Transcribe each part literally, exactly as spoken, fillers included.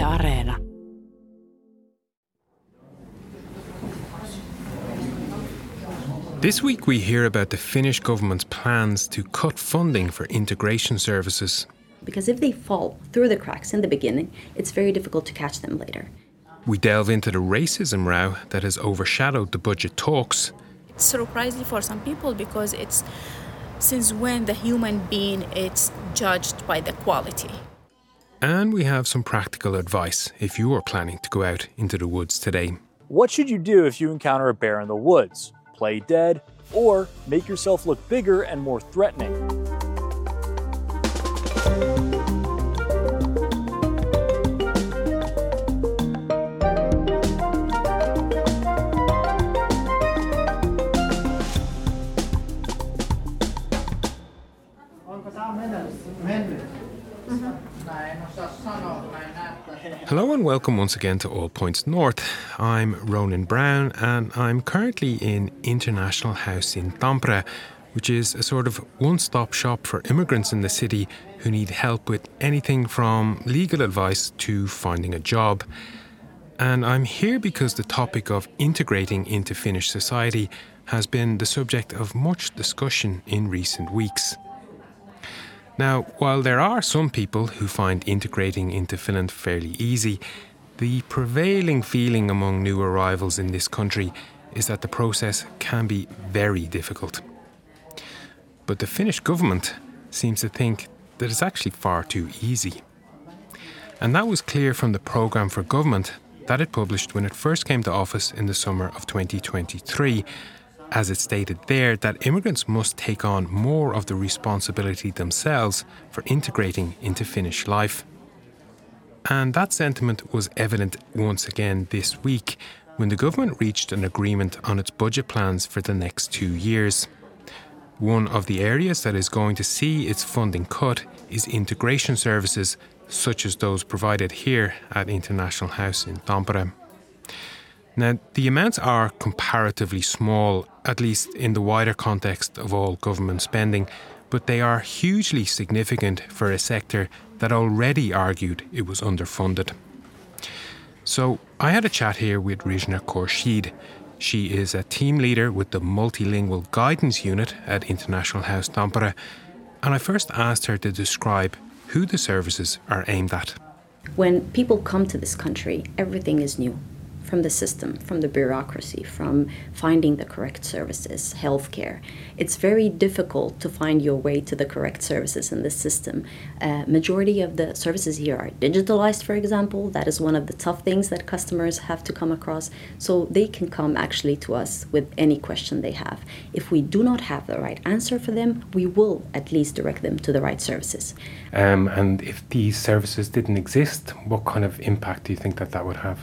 Areena. This week we hear about the Finnish government's plans to cut funding for integration services. Because if they fall through the cracks in the beginning, it's very difficult to catch them later. We delve into the racism row that has overshadowed the budget talks. It's surprising for some people because it's since when the human being is judged by the quality. And we have some practical advice if you are planning to go out into the woods today. What should you do if you encounter a bear in the woods? Play dead, or make yourself look bigger and more threatening. Hello and welcome once again to All Points North. I'm Ronan Brown and I'm currently in International House in Tampere, which is a sort of one-stop shop for immigrants in the city who need help with anything from legal advice to finding a job. And I'm here because the topic of integrating into Finnish society has been the subject of much discussion in recent weeks. Now, while there are some people who find integrating into Finland fairly easy, the prevailing feeling among new arrivals in this country is that the process can be very difficult. But the Finnish government seems to think that it's actually far too easy. And that was clear from the programme for government that it published when it first came to office in the summer of twenty twenty-three, as it stated there that immigrants must take on more of the responsibility themselves for integrating into Finnish life. And that sentiment was evident once again this week when the government reached an agreement on its budget plans for the next two years. One of the areas that is going to see its funding cut is integration services such as those provided here at International House in Tampere. Now, the amounts are comparatively small, at least in the wider context of all government spending, but they are hugely significant for a sector that already argued it was underfunded. So I had a chat here with Rizna Khorshid. She is a team leader with the Multilingual Guidance Unit at International House Tampere, and I first asked her to describe who the services are aimed at. When people come to this country, everything is new. From the system, from the bureaucracy, from finding the correct services, healthcare. It's very difficult to find your way to the correct services in this system. Uh, majority of the services here are digitalized, for example. That is one of the tough things that customers have to come across. So they can come actually to us with any question they have. If we do not have the right answer for them, we will at least direct them to the right services. Um, and if these services didn't exist, what kind of impact do you think that that would have?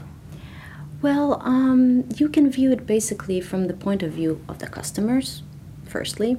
Well, um, you can view it basically from the point of view of the customers, firstly.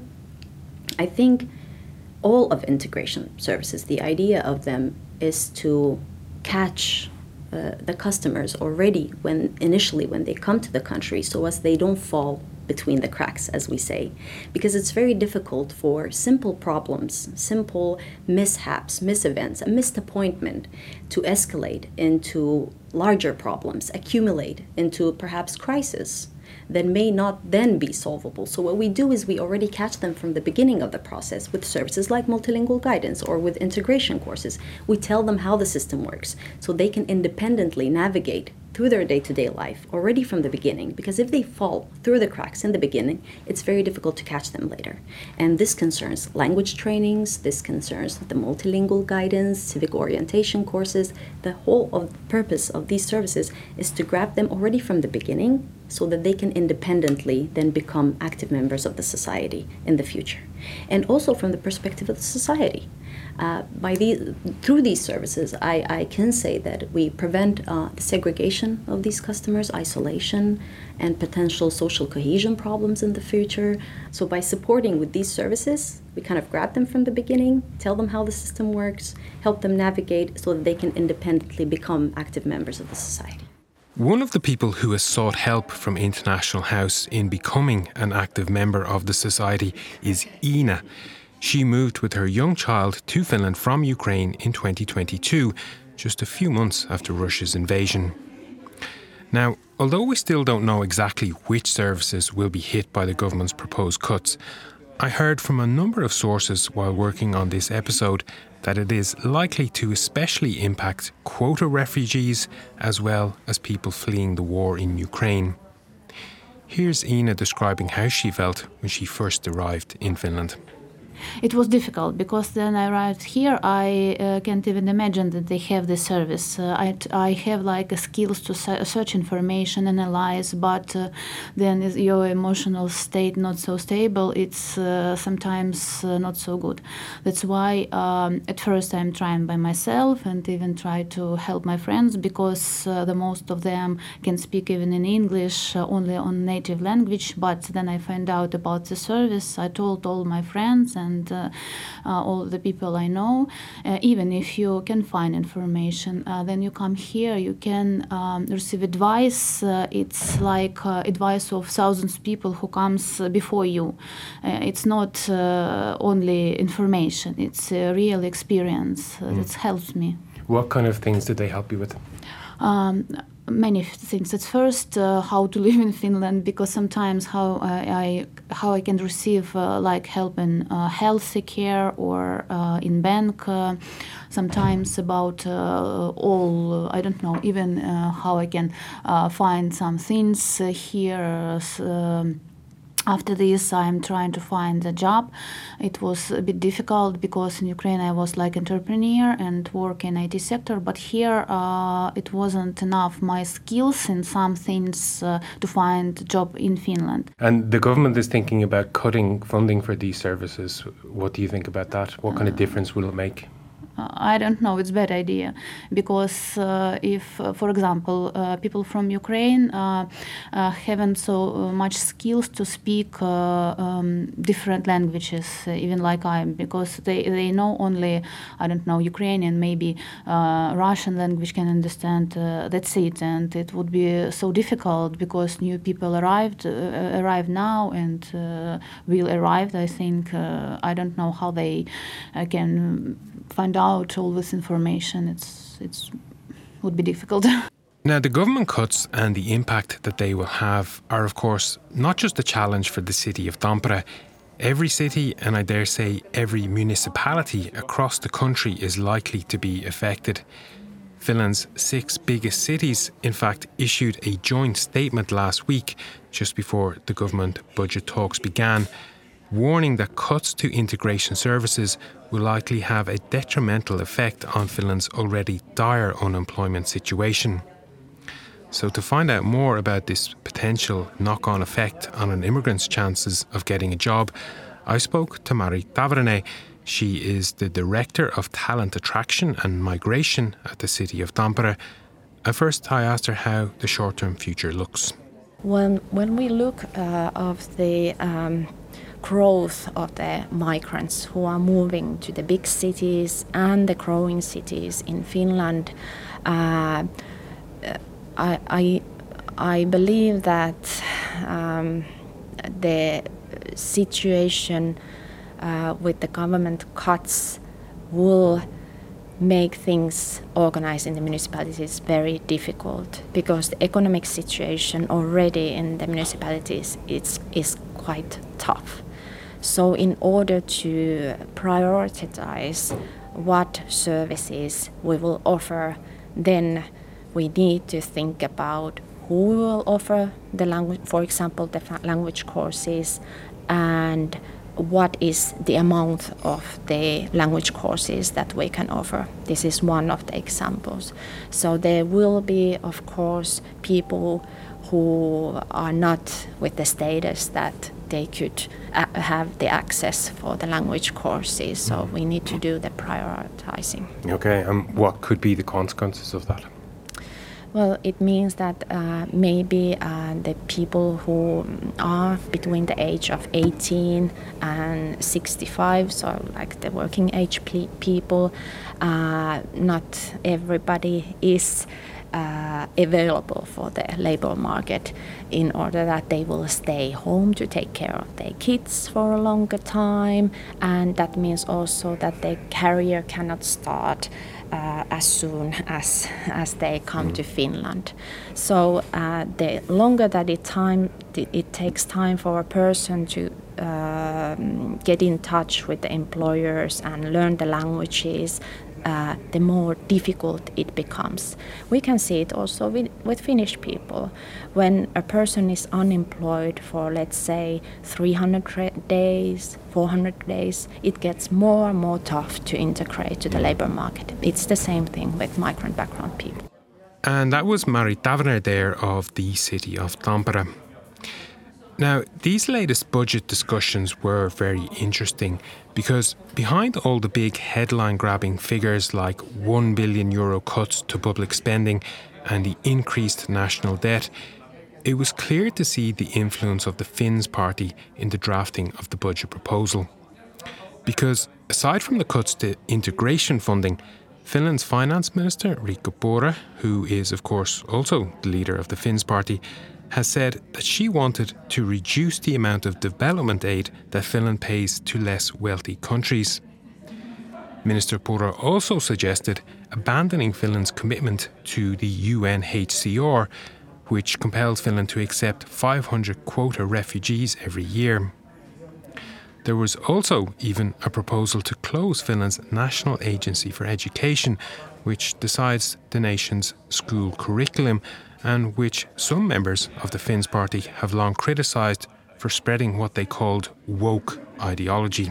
I think all of integration services, the idea of them is to catch uh, the customers already when initially when they come to the country so as they don't fall between the cracks, as we say, because it's very difficult for simple problems, simple mishaps, misevents, a missed appointment to escalate into larger problems, accumulate into perhaps crisis that may not then be solvable. So what we do is we already catch them from the beginning of the process with services like multilingual guidance or with integration courses. We tell them how the system works so they can independently navigate through their day-to-day life already from the beginning, because if they fall through the cracks in the beginning, it's very difficult to catch them later. And this concerns language trainings, this concerns the multilingual guidance, civic orientation courses. The whole of the purpose of these services is to grab them already from the beginning so that they can independently then become active members of the society in the future. And also from the perspective of the society. Uh, by the, through these services, I, I can say that we prevent uh, the segregation of these customers, isolation, and potential social cohesion problems in the future. So by supporting with these services, we kind of grab them from the beginning, tell them how the system works, help them navigate so that they can independently become active members of the society. One of the people who has sought help from International House in becoming an active member of the society is Ina. She moved with her young child to Finland from Ukraine in twenty twenty-two, just a few months after Russia's invasion. Now, although we still don't know exactly which services will be hit by the government's proposed cuts, I heard from a number of sources while working on this episode that it is likely to especially impact quota refugees as well as people fleeing the war in Ukraine. Here's Ina describing how she felt when she first arrived in Finland. It was difficult because then I arrived here, I uh, can't even imagine that they have this service. Uh, I, I have like a skills to search information, analyze, but uh, then is your emotional state not so stable, it's uh, sometimes uh, not so good. That's why um, at first I'm trying by myself and even try to help my friends because uh, the most of them can speak even in English uh, only on native language, but then I find out about the service. I told all my friends and and uh, uh, all the people I know. Uh, even if you can find information, uh, then you come here, you can um, receive advice. Uh, it's like uh, advice of thousands of people who comes before you. Uh, it's not uh, only information, it's a real experience uh, mm. that helps me. What kind of things did they help you with? Um, Many things. At first, uh, how to live in Finland, because sometimes how I, I how I can receive uh, like help in uh, health care or uh, in bank. Uh, sometimes about uh, all I don't know even uh, how I can uh, find some things uh, here. Um, After this, I'm trying to find a job. It was a bit difficult because in Ukraine I was like entrepreneur and work in I T sector, but here uh, it wasn't enough my skills in some things uh, to find a job in Finland. And the government is thinking about cutting funding for these services. What do you think about that? What kind of difference will it make? I don't know, it's a bad idea because uh, if, uh, for example, uh, people from Ukraine uh, uh, haven't so much skills to speak uh, um, different languages, uh, even like I am, because they, they know only, I don't know, Ukrainian, maybe uh, Russian language can understand, uh, that's it. And it would be so difficult because new people arrived, uh, arrive now and uh, will arrive, I think. Uh, I don't know how they uh, can find out all this information. It's it's would be difficult. Now, the government cuts and the impact that they will have are, of course, not just a challenge for the city of Tampere. Every city, and I dare say every municipality across the country, is likely to be affected. Finland's six biggest cities, in fact, issued a joint statement last week, just before the government budget talks began, warning that cuts to integration services will likely have a detrimental effect on Finland's already dire unemployment situation. So to find out more about this potential knock-on effect on an immigrant's chances of getting a job, I spoke to Mari Tavrane. She is the Director of Talent Attraction and Migration at the city of Tampere. At first I asked her how the short-term future looks. When, when we look uh, of the um, growth of the migrants who are moving to the big cities and the growing cities in Finland, uh, I, I, I believe that um, the situation uh, with the government cuts will make things organized in the municipalities very difficult because the economic situation already in the municipalities is, is quite tough. So in order to prioritize what services we will offer, then we need to think about who will offer the language, for example, the language courses, and what is the amount of the language courses that we can offer. This is one of the examples. So there will be, of course, people who are not with the status that they could uh, have the access for the language courses. So we need to do the prioritizing. Okay, and um, what could be the consequences of that? Well, it means that uh, maybe uh, the people who are between the age of eighteen and sixty-five, so like the working age pe- people, uh, not everybody is uh, available for the labor market in order that they will stay home to take care of their kids for a longer time. And that means also that their career cannot start uh, as soon as as they come to Finland. So uh, the longer that it time it takes time for a person to um, get in touch with the employers and learn the languages, Uh, the more difficult it becomes. We can see it also with, with Finnish people. When a person is unemployed for, let's say, three hundred days, four hundred days, it gets more and more tough to integrate to the labor market. It's the same thing with migrant background people. And that was Mari Taverner there of the city of Tampere. Now, these latest budget discussions were very interesting because behind all the big headline-grabbing figures like one billion euro cuts to public spending and the increased national debt, it was clear to see the influence of the Finns party in the drafting of the budget proposal. Because aside from the cuts to integration funding, Finland's finance minister, Riikka Purra, who is of course also the leader of the Finns party, has said that she wanted to reduce the amount of development aid that Finland pays to less wealthy countries. Minister Purra also suggested abandoning Finland's commitment to the U N H C R, which compels Finland to accept five hundred quota refugees every year. There was also even a proposal to close Finland's National Agency for Education, which decides the nation's school curriculum, and which some members of the Finns party have long criticised for spreading what they called woke ideology.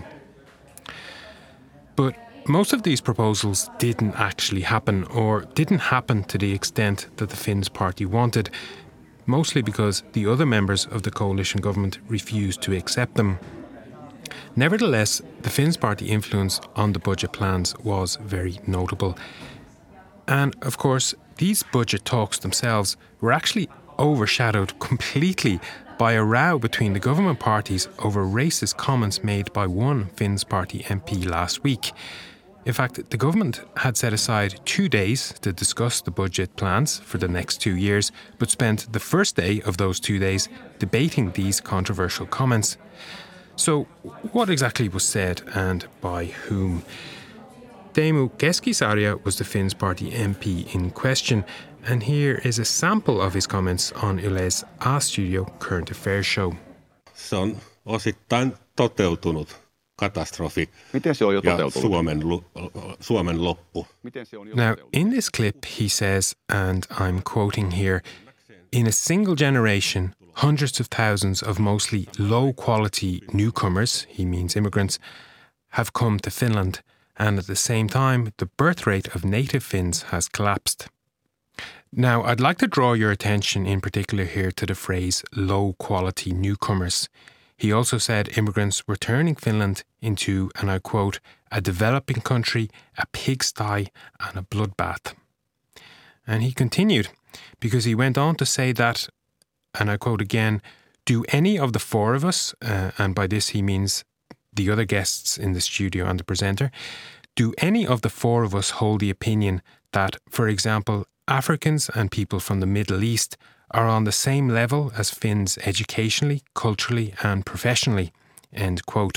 But most of these proposals didn't actually happen, or didn't happen to the extent that the Finns party wanted, mostly because the other members of the coalition government refused to accept them. Nevertheless, the Finns party influence on the budget plans was very notable. And of course, these budget talks themselves were actually overshadowed completely by a row between the government parties over racist comments made by one Finns party M P last week. In fact, the government had set aside two days to discuss the budget plans for the next two years, but spent the first day of those two days debating these controversial comments. So, what exactly was said and by whom? Teemu Keskisarja was the Finns party M P in question, and here is a sample of his comments on Yle's A-Studio Current Affairs show. Se on osittain toteutunut katastrofi. Miten se on jo toteutunut? Ja Suomen, Suomen loppu. Miten se on jo Now, toteutunut? in this clip, he says, and I'm quoting here, "In a single generation, hundreds of thousands of mostly low-quality newcomers, he means immigrants, have come to Finland, and at the same time, the birth rate of native Finns has collapsed." Now, I'd like to draw your attention in particular here to the phrase low-quality newcomers. He also said immigrants were turning Finland into, and I quote, "a developing country, a pigsty, and a bloodbath." And he continued, because he went on to say that, and I quote again, "Do any of the four of us," uh, and by this he means the other guests in the studio and the presenter, "do any of the four of us hold the opinion that, for example, Africans and people from the Middle East are on the same level as Finns educationally, culturally and professionally?" End quote.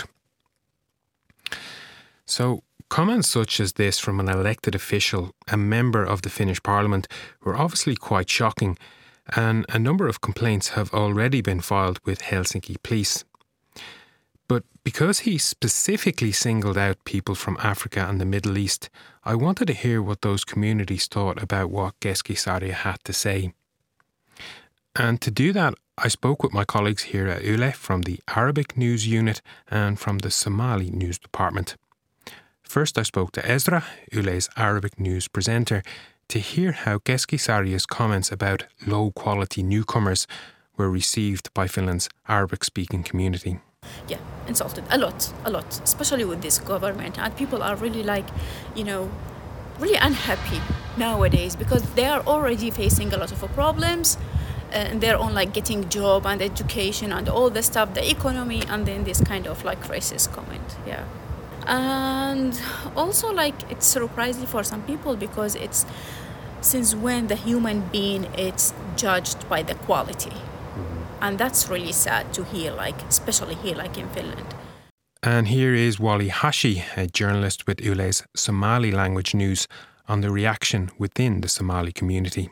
So comments such as this from an elected official, a member of the Finnish parliament, were obviously quite shocking, and a number of complaints have already been filed with Helsinki police. But because he specifically singled out people from Africa and the Middle East, I wanted to hear what those communities thought about what Keskisarja had to say. And to do that, I spoke with my colleagues here at Yle from the Arabic News Unit and from the Somali News Department. First, I spoke to Ezra, Yle's Arabic News presenter, to hear how Keskisarja's comments about low-quality newcomers were received by Finland's Arabic-speaking community. Yeah, insulted a lot, a lot, especially with this government. And people are really like, you know, really unhappy nowadays because they are already facing a lot of problems and they're on like getting job and education and all the stuff, the economy, and then this kind of like racist comment. Yeah. And also like it's surprising for some people because it's since when the human being is judged by the quality. And that's really sad to hear, like, especially here, like in Finland. And here is Wally Hashi, a journalist with Yle's Somali language news, on the reaction within the Somali community.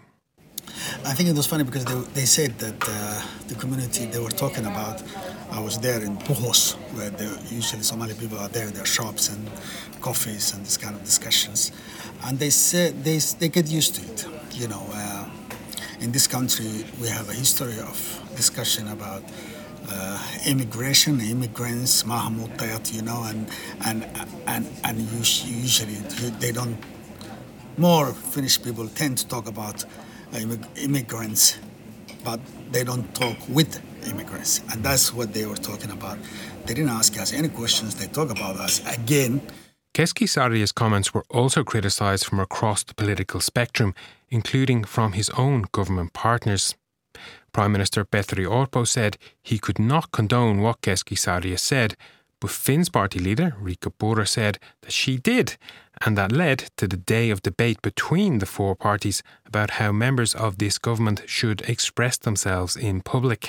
I think it was funny because they, they said that uh, the community they were talking about, I was there in Puhos, where the, usually Somali people are there, their shops and coffees and this kind of discussions. And they said they, they get used to it. You know, uh, in this country we have a history of discussion about uh, immigration, immigrants, Mahamutayat, you know, and and and and usually they don't. More Finnish people tend to talk about immigrants, but they don't talk with immigrants, and that's what they were talking about. They didn't ask us any questions. They talk about us again. Keskisarja's comments were also criticised from across the political spectrum, including from his own government partners. Prime Minister Petteri Orpo said he could not condone what Keskisarja said, but Finn's party leader, Riikka Purra, said that she did, and that led to the day of debate between the four parties about how members of this government should express themselves in public.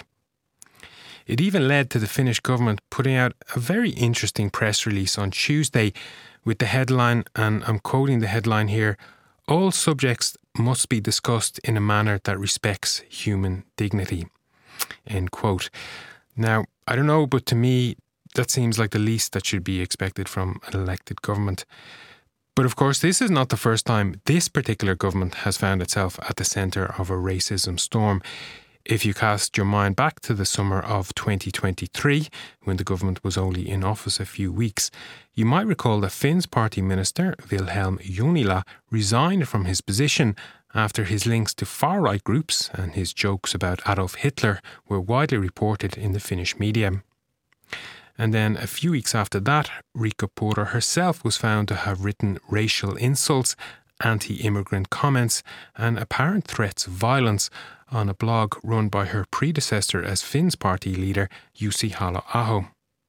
It even led to the Finnish government putting out a very interesting press release on Tuesday with the headline, and I'm quoting the headline here, "All subjects must be discussed in a manner that respects human dignity." End quote. Now, I don't know, but to me, that seems like the least that should be expected from an elected government. But of course, this is not the first time this particular government has found itself at the centre of a racism storm. If you cast your mind back to the summer of twenty twenty-three, when the government was only in office a few weeks, you might recall that Finn's party minister, Vilhelm Junnila, resigned from his position after his links to far-right groups and his jokes about Adolf Hitler were widely reported in the Finnish media. And then a few weeks after that, Riikka Purra herself was found to have written racial insults, anti-immigrant comments and apparent threats of violence on a blog run by her predecessor as Finn's party leader, Jussi Halla-aho.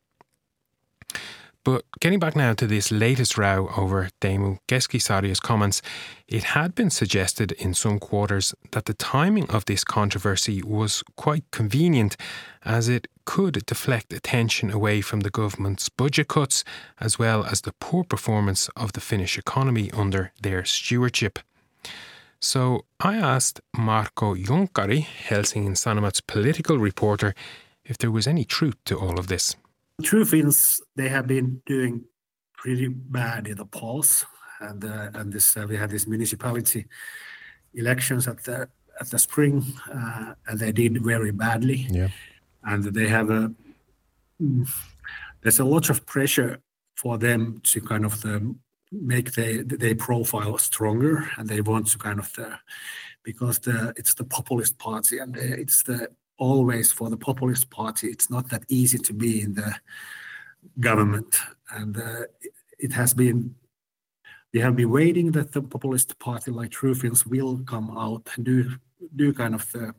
But getting back now to this latest row over Teemu Keskisarja's comments, it had been suggested in some quarters that the timing of this controversy was quite convenient, as it could deflect attention away from the government's budget cuts, as well as the poor performance of the Finnish economy under their stewardship. So I asked Marko Junkari, Helsingin Sanomat's political reporter, if there was any truth to all of this. True Finns, they have been doing pretty bad in the polls, and uh, and this uh, we had these municipality elections at the at the spring, uh, and they did very badly. Yeah, and they have a there's a lot of pressure for them to kind of the, make their their profile stronger, and they want to kind of the, because the it's the populist party, and it's the always for the populist party, it's not that easy to be in the government. And uh, it has been, we have been waiting that the populist party like True Finns will come out and do, do kind of the,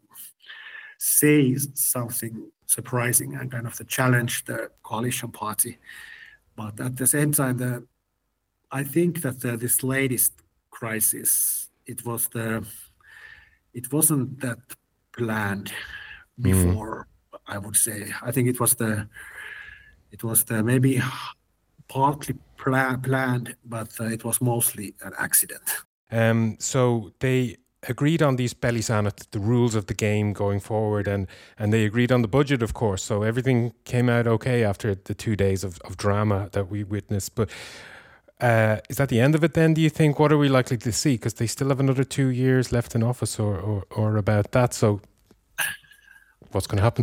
say something surprising and kind of the challenge the coalition party. But at the same time, the, I think that the, this latest crisis, it was the, it wasn't that planned before, mm. I would say. I think it was the, it was the maybe partly pla- planned, but uh, it was mostly an accident. Um, so they agreed on these pelisäännöt, the rules of the game going forward, and, and they agreed on the budget, of course. So everything came out okay after the two days of, of drama that we witnessed. But uh, is that the end of it then, do you think? What are we likely to see? Because they still have another two years left in office or, or, or about that. So what's going to happen?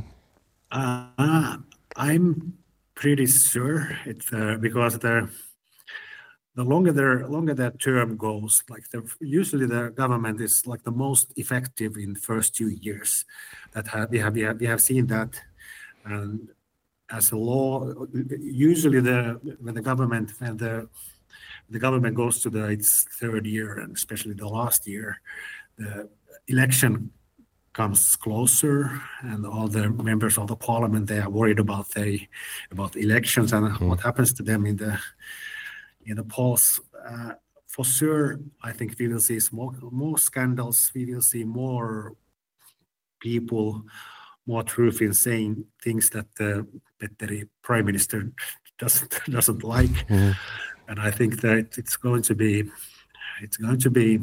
Uh, I'm pretty sure it's uh, because the the longer their longer that term goes, like the usually the government is like the most effective in the first two years. That have, we have we have we have seen that, and as a law, usually the when the government when the the government goes to the its third year, and especially the last year, the election comes closer, and all the members of the parliament, they are worried about the about the elections and mm. what happens to them in the in the polls. Uh, for sure, I think we will see more more scandals. We will see more people, more truth in saying things that the Petteri Prime Minister doesn't doesn't like, mm. and I think that it's going to be it's going to be,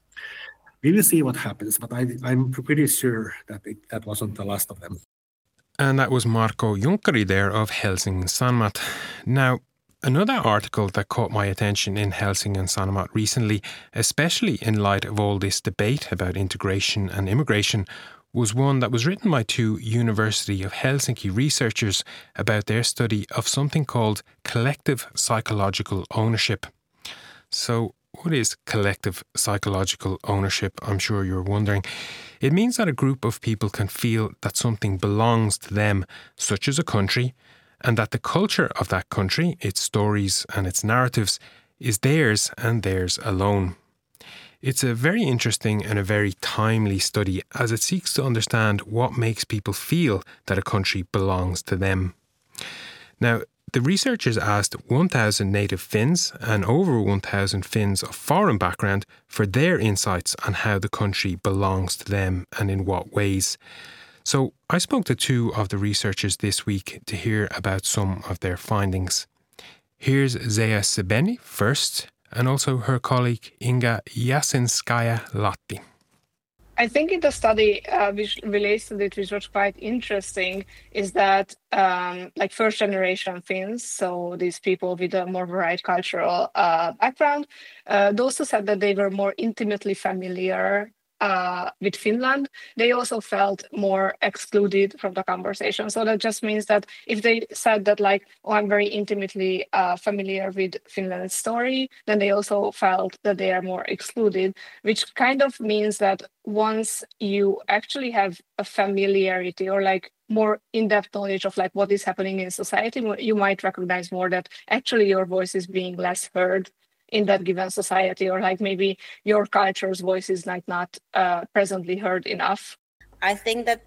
we will see what happens, but I, I'm pretty sure that it, that wasn't the last of them. And that was Marko Junkari there of Helsingin Sanomat. Now, another article that caught my attention in Helsingin Sanomat recently, especially in light of all this debate about integration and immigration, was one that was written by two University of Helsinki researchers about their study of something called collective psychological ownership. So, what is collective psychological ownership? I'm sure you're wondering. It means that a group of people can feel that something belongs to them, such as a country, and that the culture of that country, its stories and its narratives, is theirs and theirs alone. It's a very interesting and a very timely study as it seeks to understand what makes people feel that a country belongs to them. Now, the researchers asked one thousand native Finns and over one thousand Finns of foreign background for their insights on how the country belongs to them and in what ways. So I spoke to two of the researchers this week to hear about some of their findings. Here's Zea Sebeni first, and also her colleague Inga Jasinskaya-Latti. I think in the study, uh, which relates to it, which was quite interesting, is that um, like first generation Finns, so these people with a more varied cultural uh, background, uh, those who said that they were more intimately familiar Uh, with Finland, they also felt more excluded from the conversation. So that just means that if they said that like, oh, I'm very intimately uh, familiar with Finland's story, then they also felt that they are more excluded, which kind of means that once you actually have a familiarity or like more in-depth knowledge of like what is happening in society, you might recognize more that actually your voice is being less heard in that given society, or like maybe your culture's voice is like not uh, presently heard enough. I think that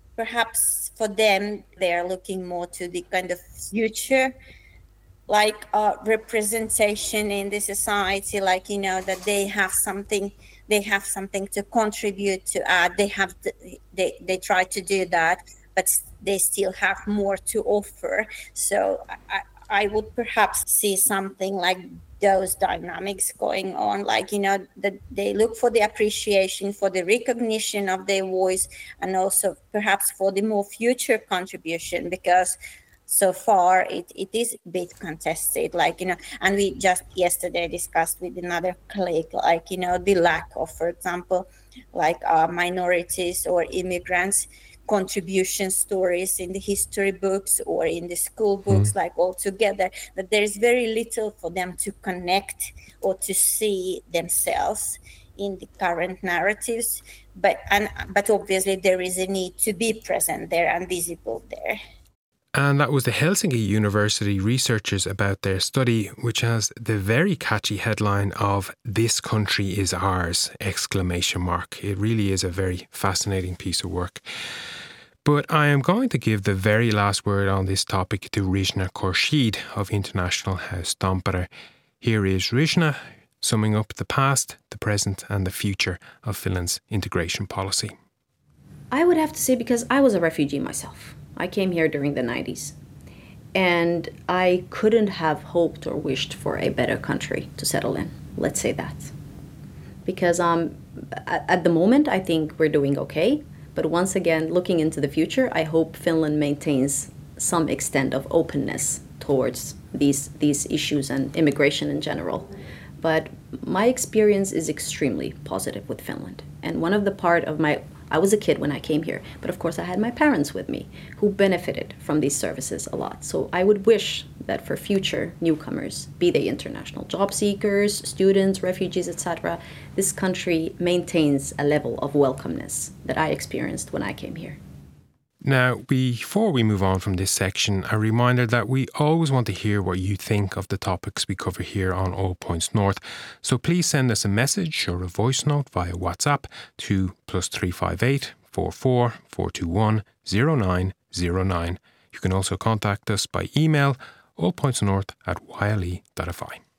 perhaps for them, they're looking more to the kind of future, like uh, representation in the society, like, you know, that they have something, they have something to contribute to add. They have, to, they, they try to do that, but they still have more to offer. So I, I would perhaps see something like those dynamics going on, like, you know, that they look for the appreciation, for the recognition of their voice, and also perhaps for the more future contribution, because so far it, it is a bit contested, like, you know, and we just yesterday discussed with another colleague, like, you know, the lack of, for example, like uh, minorities or immigrants contribution stories in the history books or in the school books, mm. like all together, that there is very little for them to connect or to see themselves in the current narratives. But and but obviously there is a need to be present there and visible there. And that was the Helsinki University researchers about their study, which has the very catchy headline of "This country is ours!" exclamation mark. It really is a very fascinating piece of work. But I am going to give the very last word on this topic to Rizhna Khorshid of International House Tampere. Here is Rizhna summing up the past, the present and the future of Finland's integration policy. I would have to say, because I was a refugee myself. I came here during the nineties. And I couldn't have hoped or wished for a better country to settle in. Let's say that. Because um, at the moment, I think we're doing okay. But once again, looking into the future, I hope Finland maintains some extent of openness towards these these issues and immigration in general. But my experience is extremely positive with Finland. And one of the part of my, I was a kid when I came here, but of course I had my parents with me who benefited from these services a lot. So I would wish that for future newcomers, be they international job seekers, students, refugees, et cetera, this country maintains a level of welcomeness that I experienced when I came here. Now, before we move on from this section, a reminder that we always want to hear what you think of the topics we cover here on All Points North. So please send us a message or a voice note via WhatsApp to plus three five eight, four four, four two one, zero nine zero nine. You can also contact us by email, allpointsnorth at y l e dot f i.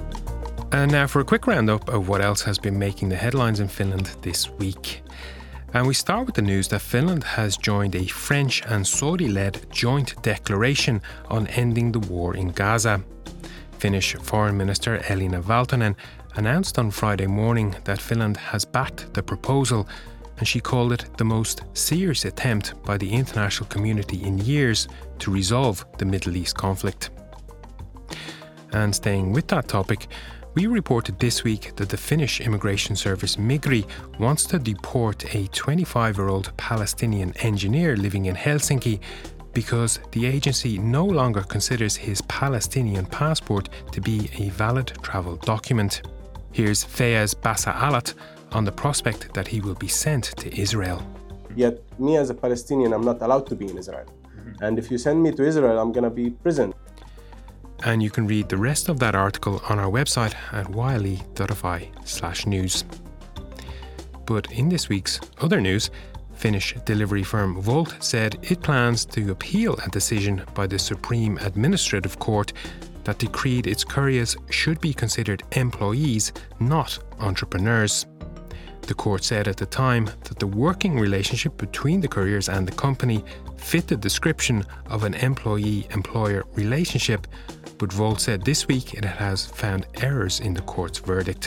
And now for a quick roundup of what else has been making the headlines in Finland this week. And we start with the news that Finland has joined a French and Saudi-led joint declaration on ending the war in Gaza. Finnish Foreign Minister Elina Valtonen announced on Friday morning that Finland has backed the proposal, and she called it the most serious attempt by the international community in years to resolve the Middle East conflict. And staying with that topic, we reported this week that the Finnish immigration service Migri wants to deport a twenty-five-year-old Palestinian engineer living in Helsinki because the agency no longer considers his Palestinian passport to be a valid travel document. Here's Fayez Bassa-Alat on the prospect that he will be sent to Israel. Yet me as a Palestinian, I'm not allowed to be in Israel. Mm-hmm. And if you send me to Israel, I'm going to be imprisoned. And you can read the rest of that article on our website at yle dot f i slash news. But in this week's other news, Finnish delivery firm Wolt said it plans to appeal a decision by the Supreme Administrative Court that decreed its couriers should be considered employees, not entrepreneurs. The court said at the time that the working relationship between the couriers and the company fit the description of an employee-employer relationship, but Wolt said this week it has found errors in the court's verdict.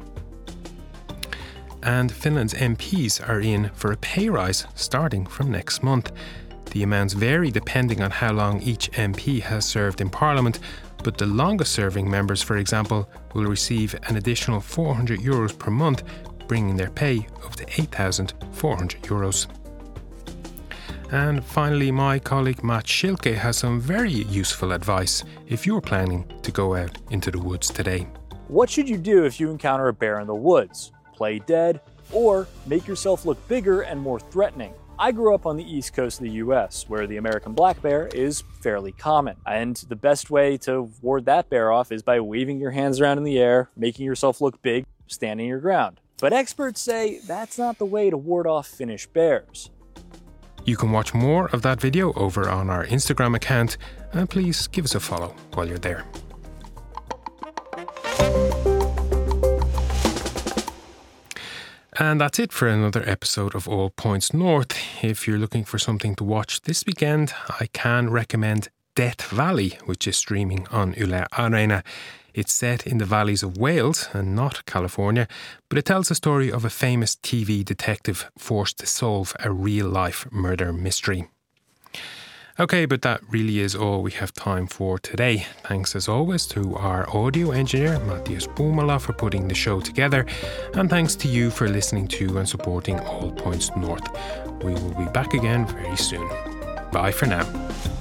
And Finland's M Ps are in for a pay rise starting from next month. The amounts vary depending on how long each M P has served in Parliament, but the longest serving members, for example, will receive an additional four hundred euros per month, bringing their pay up to eight thousand four hundred euros. And finally, my colleague Matt Schilke has some very useful advice if you're planning to go out into the woods today. What should you do if you encounter a bear in the woods? Play dead or make yourself look bigger and more threatening? I grew up on the east coast of the U S, where the American black bear is fairly common. And the best way to ward that bear off is by waving your hands around in the air, making yourself look big, standing your ground. But experts say that's not the way to ward off Finnish bears. You can watch more of that video over on our Instagram account, and please give us a follow while you're there. And that's it for another episode of All Points North. If you're looking for something to watch this weekend, I can recommend Death Valley, which is streaming on Yle Areena. It's set in the valleys of Wales and not California, but it tells the story of a famous T V detective forced to solve a real-life murder mystery. Okay, but that really is all we have time for today. Thanks as always to our audio engineer, Matthias Puumala, for putting the show together, and thanks to you for listening to and supporting All Points North. We will be back again very soon. Bye for now.